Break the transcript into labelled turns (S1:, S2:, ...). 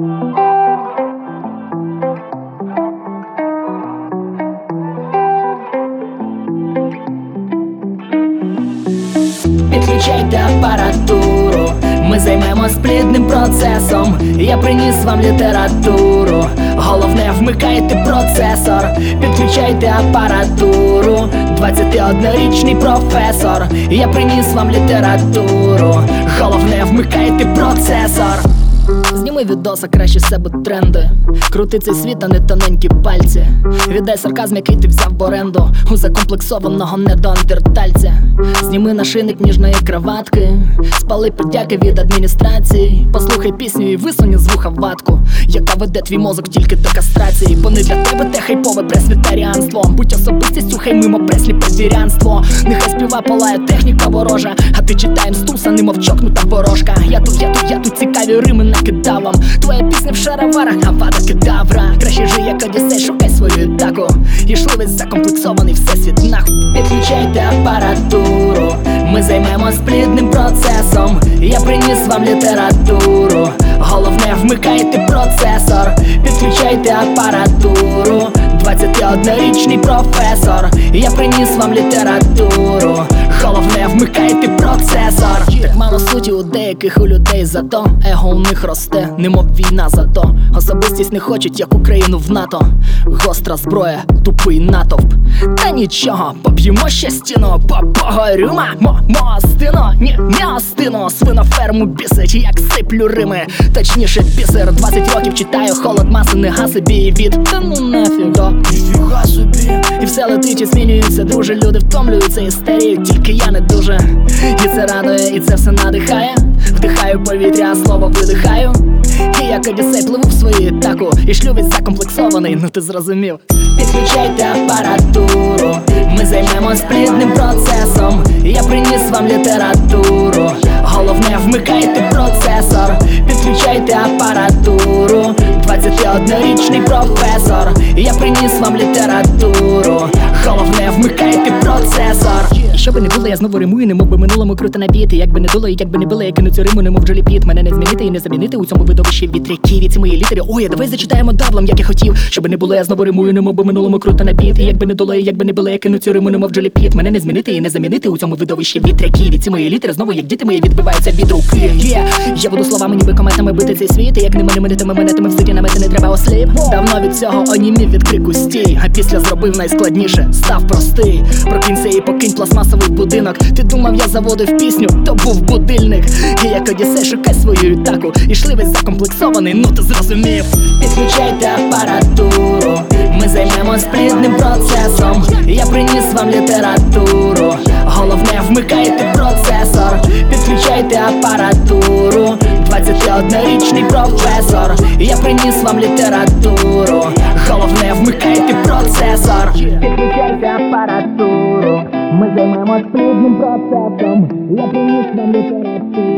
S1: Підключайте апаратуру, ми займемось плідним процесом. Я приніс вам літературу, головне вмикайте процесор. Підключайте апаратуру, 21-річний професор. Я приніс вам літературу, головне вмикайте процесор. Зніми відоса, краще себе тренди. Крути цей світ, а не тоненькі пальці. Віддай сарказм, який ти взяв в оренду у закомплексованого недоандертальця. Зніми нашийник ніжної краватки, спали подяки від адміністрації. Послухай пісню і висунь з вуха ватку, яка веде твій мозок тільки до кастрації. Бо не для тебе те хайпове пресвітаріанство. Будь особистістю, хай мимо пресліпресвірянство. Нехай співа палає техніка ворожа, а ти читаєм стуса, немов чокнута ворожка. Я тут цікаві рими накидав вам. Твоя пісня в шароварах, авада кедавра. Краще жи як Одіссей, шукай свою таку. Ішли весь закомплексований всесвіт нахуй. Підключайте апаратуру, ми займемось плідним процесом. Я приніс вам літературу, головне вмикайте процесор. Підключайте апаратуру, 21-річний професор. Я приніс вам літературу, головне вмикайте процесор. Так мало суті у деяких у людей, зато его у них росте, немов війна зато. Особистість не хочуть, як Україну в НАТО. Гостра зброя, тупий натовп. Та нічого, поб'ємо ще стіну, погорюма, мостино, м'ястино. Свиноферму бісить, як сиплю рими, точніше бісер. 20 років читаю, холод маси не гасибі і від. Та ну нафіг, ніфіга собі. І все летить і змінюється, друже. Люди втомлюються і старіють, тільки я не дуже. І це радує, і це все надихає. Вдихаю повітря, а слово видихаю. І як Одіссей пливу в свої таку, і шлю весь закомплексований, ну ти зрозумів. Підключайте апаратуру, ми займемось плідним процесом. Я приніс вам літературу, головне вмикайте процесор. Підключайте апаратуру, 21-річний професор. Я приніс вам літературу, головне вмикайте процесор. Що би не було, я знову римую, немов би минулому круто напіти. Як би не дуло, і як би не було, я кину цю риму, немов Джолі Піт. Мене не змінити і не замінити у цьому видовищі вітряків. І ці мої літери, ой, а давай зачитаємо даблом, як я хотів. Що би не було, я знову римую, немов би минулому круто напіти. Як би не дуло, і як би не було, я кину цю риму, немов Джолі Піт. Мене не змінити і не замінити у цьому видовищі вітряків. І ці мої літери знову, як діти мої, відбиваються від руки. Я буду словами, ніби кометами бити цей світ. І як не менитими монетами в ситі намети не треба осліп. Давно від цього онімів від крику стій. А після зробив найскладніше, став простий. Прокинься і покинь пластмасовий будинок. Ти думав, я заводив пісню, то був будильник. І як Одіссей, шукай свою таку. Ішли весь закомплексований, ну ти зрозумів. Підключайте апаратуру, ми займемось плідним процесом. Я приніс вам літературу, головне вмикайте процесор. Підключайте апаратуру, 21-річний професор. Я приніс вам літературу, головне вмикайте процесор. Підключайте апаратуру, ми займемось плідним процесом. Я приніс вам літературу.